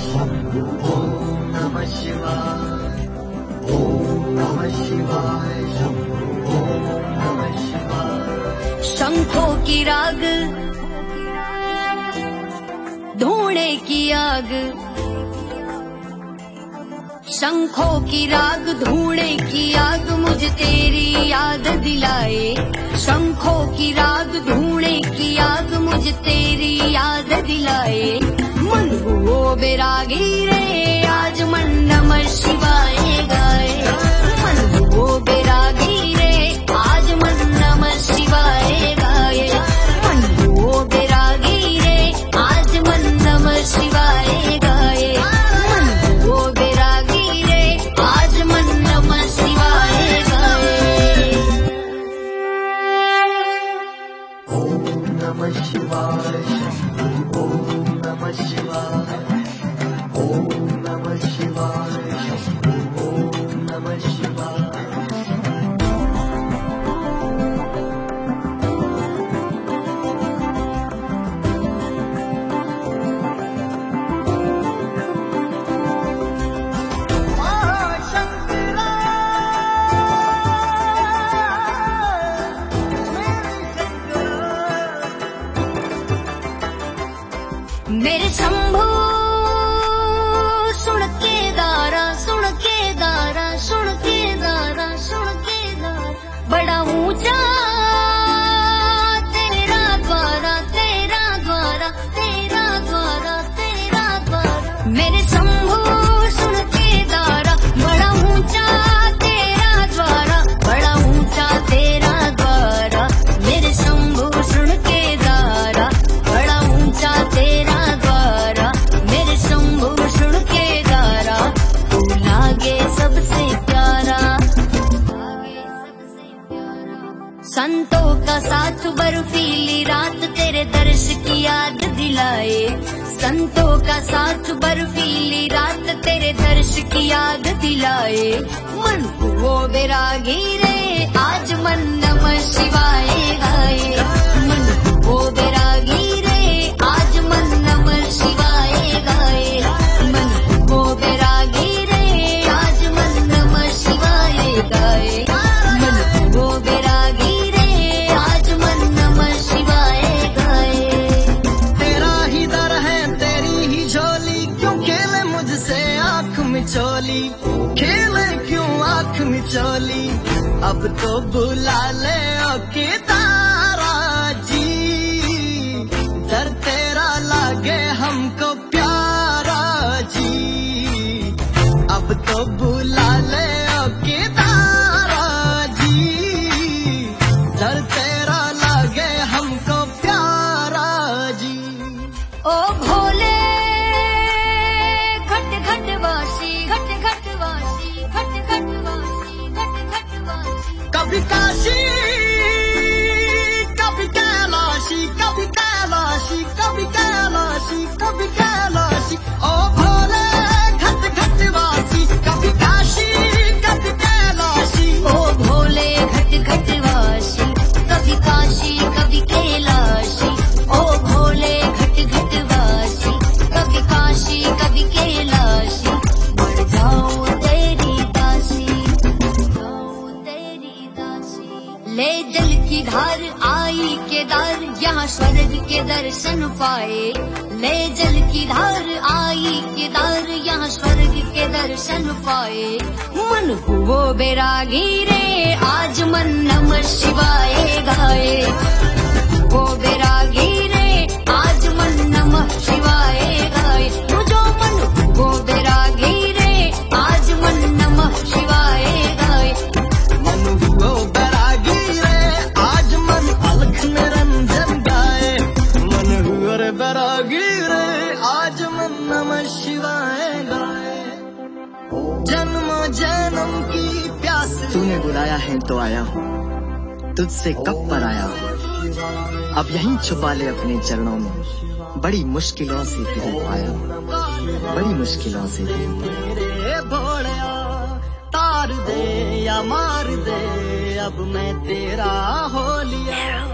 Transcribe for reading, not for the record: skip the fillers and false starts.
ओम नमः शिवाय, ओम नमः शिवाय, ओम नमः शिवाय। शंखों की राग, धूणे की आग, शंखों की राग धूणे की आग मुझे तेरी याद दिलाए। शंखों की राग धूणे की आग मुझे तेरी याद दिलाए। मन हुओ बैरागी रे आज मन नमः शिवाय गाए। मन हुओ बैरागी रे आज मन नमः शिवाय गाए। मन हुओ बैरागी रे आज मन नमः शिवाय गाए। मन हुओ बैरागी रे आज मन नमः शिवाय गाए। ओम नमः शिवाय, ओम नमः शिवाय, ओम नमः शिवाय, ओम नमः शिवाय। मेरे शंभू सुन के दारा, सुन के दारा, सुन के दारा, सुन के दारा। बड़ा ऊंचा तेरा द्वारा, तेरा द्वारा, तेरा द्वारा, तेरा द्वारा। मेरे शंभू सुन के दारा, बड़ा ऊंचा तेरा द्वारा, बड़ा ऊंचा तेरा द्वारा। मेरे शंभू सुन के दारा, बड़ा ऊंचा तेरा द्वारा। मेरे शंभू सुन के दारा, तू लागे सबसे प्यारा, लागे सबसे प्यारा। संतों का साथ बर्फीली रात तेरे दर्श की याद दिलाए। संतों का साथ बर्फीली रात तेरे दर्श की याद दिलाए। मन हुओ बैरागी रे आज मन नमः शिवाय गाए। मन हुओ बैरागी रे आज मन नमः शिवाय गाए। मन हुओ बैरागी रे आज मन नमः शिवाय गाए। मन हुओ बैरागी रे आज मन नमः शिवाय गाए। तेरा ही दर है तेरी ही झोली, क्यों खेले मुझसे आँख मिचोली, खेले क्यों आँख मिचोली। अब तो बुला ले ओ केदारा जी, दर तेरा लागे हमको प्यारा जी। अब तो बुला ले ओ केदारा जी, दर तेरा लागे हमको प्यारा जी। ओ भोले घट घट वासी, घट घट वासी, घट घट वासी, घट घट वासी। कभी काशी कभी कैलाशी, कभी कैलाशी, कभी कैलाशी, कभी कैलाशी। ओ भोले घट घट वासी, कभी काशी कभी कैलाशी। ओ भोले घट घट वासी, कभी काशी कभी कैलाशी। ओ भोले घट घट वासी, कभी काशी कभी कैलाशी। बढ़ जाओ तेरी दासी, जाओ तेरी दासी। ले जल की धार आई केदार, यहाँ स्वर्ग के दर्शन पाए। ले जल की धार आई केदार, यहाँ स्वर्ग के दर्शन पाए। मन हुओ बैरागी रे आज मन नमः शिवाय गाए। वो बैरागी रे आज मन नमः शिवाय गाए। मुझो मन हुओ बैरागी रे आज मन नमः शिवाय गाए। मन हुओ बैरागी रे आज मन अलख निरंजन गाए। मन हुओ रे बैरागी रे आज मन नमः शिवाय गाए। जन्मों जन्म की प्यास तूने बुलाया है तो आया हूँ, तुझसे कब पर आया हूँ। अब यहीं छुपा ले अपने चरणों में, बड़ी मुश्किलों से तुझे पाया, बड़ी मुश्किलों से। मेरे भोलिया तार दे या मार दे, अब मैं तेरा हो लिया।